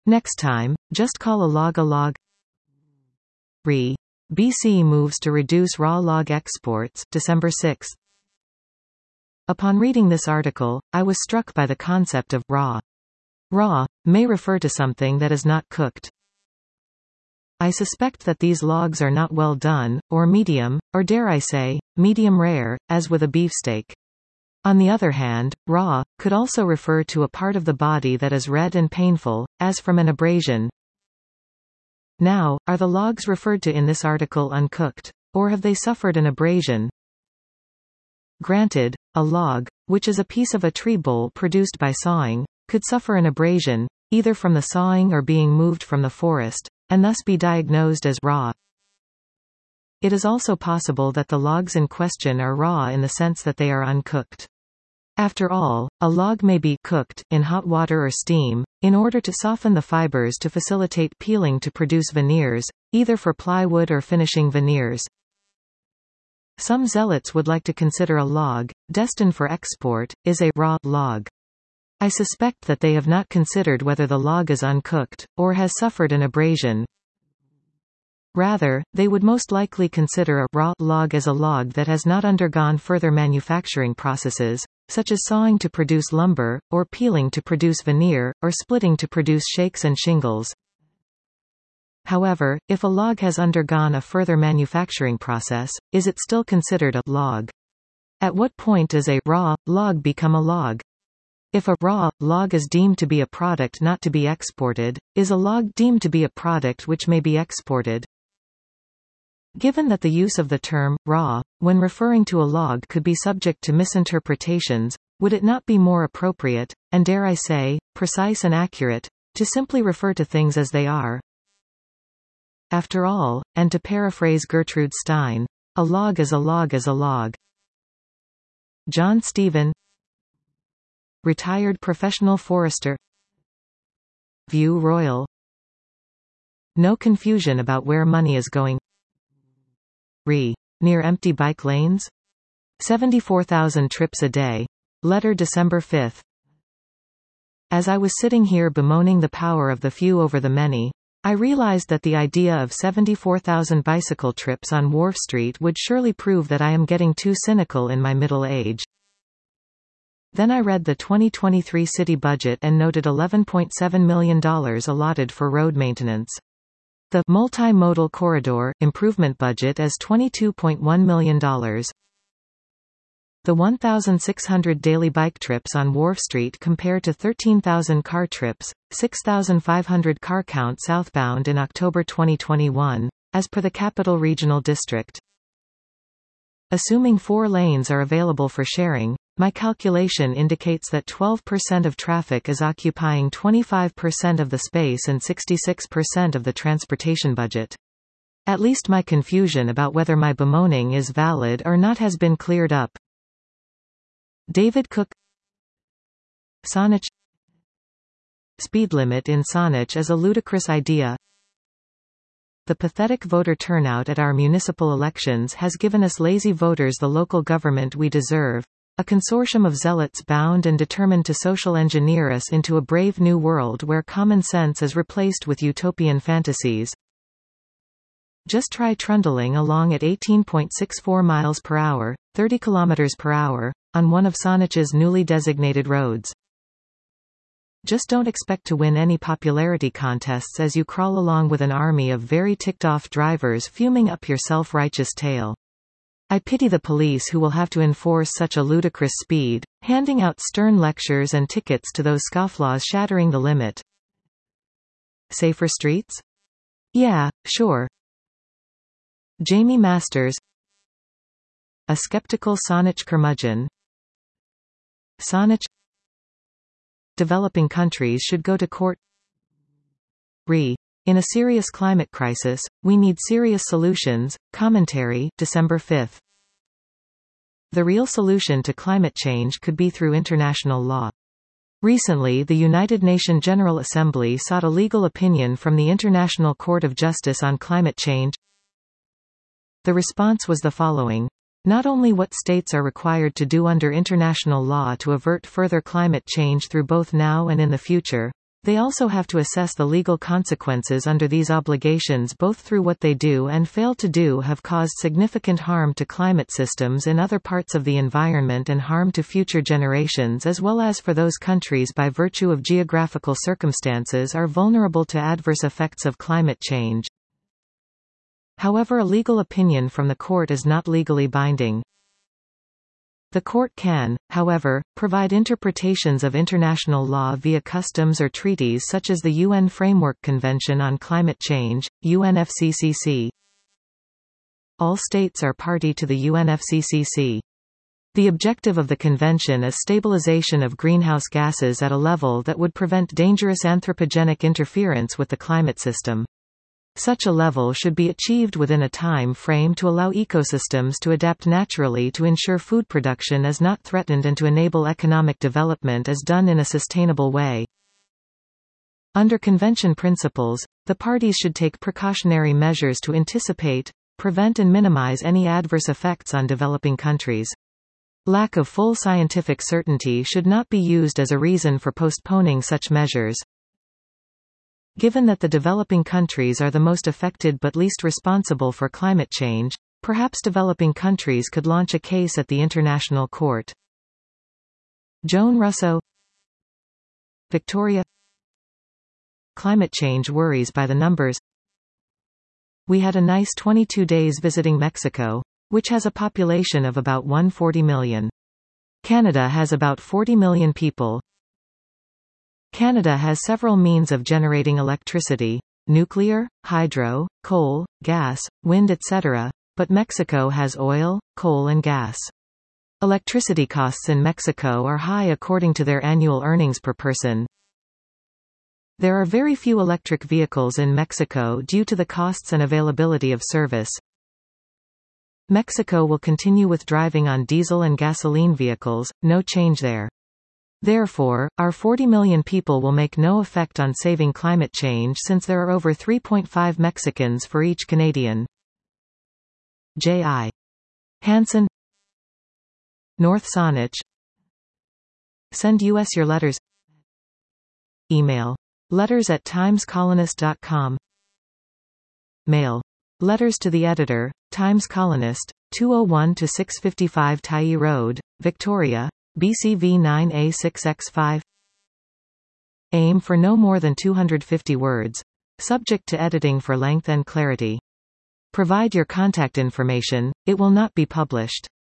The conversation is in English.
Next time, just call a log a log. Re. BC moves to reduce raw log exports, December 6. Upon reading this article, I was struck by the concept of raw. Raw may refer to something that is not cooked. I suspect that these logs are not well done, or medium, or dare I say, medium rare, as with a beefsteak. On the other hand, raw could also refer to a part of the body that is red and painful, as from an abrasion. Now, are the logs referred to in this article uncooked? Or have they suffered an abrasion? Granted, a log, which is a piece of a tree bole produced by sawing, could suffer an abrasion, either from the sawing or being moved from the forest, and thus be diagnosed as raw. It is also possible that the logs in question are raw in the sense that they are uncooked. After all, a log may be cooked in hot water or steam, in order to soften the fibers to facilitate peeling to produce veneers, either for plywood or finishing veneers. Some zealots would like to consider a log, destined for export, is a raw log. I suspect that they have not considered whether the log is uncooked, or has suffered an abrasion. Rather, they would most likely consider a raw log as a log that has not undergone further manufacturing processes, such as sawing to produce lumber, or peeling to produce veneer, or splitting to produce shakes and shingles. However, if a log has undergone a further manufacturing process, is it still considered a log? At what point does a raw log become a log? If a raw log is deemed to be a product not to be exported, is a log deemed to be a product which may be exported? Given that the use of the term raw when referring to a log could be subject to misinterpretations, would it not be more appropriate, and dare I say, precise and accurate, to simply refer to things as they are? After all, and to paraphrase Gertrude Stein, a log is a log is a log. John Stephen, retired professional forester. View Royal. No confusion about where money is going. Re. Near empty bike lanes? 74,000 trips a day. Letter December 5. As I was sitting here bemoaning the power of the few over the many, I realized that the idea of 74,000 bicycle trips on Wharf Street would surely prove that I am getting too cynical in my middle age. Then I read the 2023 city budget and noted $11.7 million allotted for road maintenance. The multimodal corridor improvement budget is $22.1 million. The 1,600 daily bike trips on Wharf Street compare to 13,000 car trips, 6,500 car count southbound in October 2021, as per the Capital Regional District. Assuming 4 lanes are available for sharing, my calculation indicates that 12% of traffic is occupying 25% of the space and 66% of the transportation budget. At least my confusion about whether my bemoaning is valid or not has been cleared up. David Cook. Saanich. Speed limit in Saanich is a ludicrous idea. The pathetic voter turnout at our municipal elections has given us lazy voters the local government we deserve, a consortium of zealots bound and determined to social engineer us into a brave new world where common sense is replaced with utopian fantasies. Just try trundling along at 18.64 miles per hour, 30 kilometers per hour, on one of Saanich's newly designated roads. Just don't expect to win any popularity contests as you crawl along with an army of very ticked-off drivers fuming up your self-righteous tail. I pity the police who will have to enforce such a ludicrous speed, handing out stern lectures and tickets to those scofflaws shattering the limit. Safer streets? Yeah, sure. Jamie Masters. A skeptical Saanich curmudgeon. Saanich. Developing countries should go to court. Re. In a serious climate crisis, we need serious solutions. Commentary, December 5. The real solution to climate change could be through international law. Recently, the United Nations General Assembly sought a legal opinion from the International Court of Justice on climate change. The response was the following. Not only what states are required to do under international law to avert further climate change through both now and in the future, They also have to assess the legal consequences under these obligations, both through what they do and fail to do have caused significant harm to climate systems in other parts of the environment and harm to future generations, as well as for those countries by virtue of geographical circumstances are vulnerable to adverse effects of climate change. However, a legal opinion from the court is not legally binding. The court can, however, provide interpretations of international law via customs or treaties such as the UN Framework Convention on Climate Change, UNFCCC. All states are party to the UNFCCC. The objective of the convention is stabilization of greenhouse gases at a level that would prevent dangerous anthropogenic interference with the climate system. Such a level should be achieved within a time frame to allow ecosystems to adapt naturally, to ensure food production is not threatened, and to enable economic development is done in a sustainable way. Under convention principles, the parties should take precautionary measures to anticipate, prevent and minimize any adverse effects on developing countries. Lack of full scientific certainty should not be used as a reason for postponing such measures. Given that the developing countries are the most affected but least responsible for climate change, perhaps developing countries could launch a case at the International Court. Joan Russo, Victoria. Climate change worries by the numbers. We had a nice 22 days visiting Mexico, which has a population of about 140 million. Canada has about 40 million people. Canada has several means of generating electricity: nuclear, hydro, coal, gas, wind, etc., but Mexico has oil, coal and gas. Electricity costs in Mexico are high according to their annual earnings per person. There are very few electric vehicles in Mexico due to the costs and availability of service. Mexico will continue with driving on diesel and gasoline vehicles, no change there. Therefore, our 40 million people will make no effect on saving climate change, since there are over 3.5 Mexicans for each Canadian. J.I. Hansen, North Saanich. Send us your letters. Email letters@timescolonist.com. Mail letters to the editor, Times Colonist, 201-655 Tyee Road, Victoria, BCV 9A6X5. Aim for no more than 250 words. Subject to editing for length and clarity. Provide your contact information, it will not be published.